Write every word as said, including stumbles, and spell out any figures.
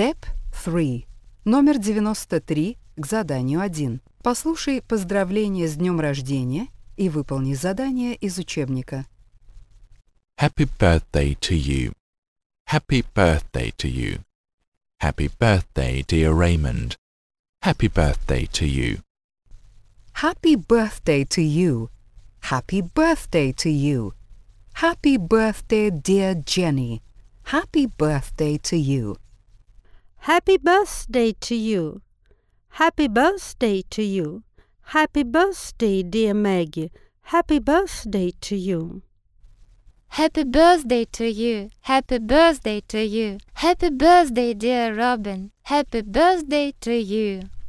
Step три. Номер девяносто три к заданию один. Послушай поздравления с днем рождения и выполни задание из учебника. Happy birthday to you. Happy birthday to you. Happy birthday, dear Raymond. Happy birthday to you. Happy birthday to you. Happy birthday to you. Happy birthday, dear Jenny. Happy birthday to you. Happy birthday to you. Happy birthday to you. Happy birthday, dear Maggie. Happy birthday to you. Happy birthday to you. Happy birthday to you. Happy birthday, dear Robin. Happy birthday to you.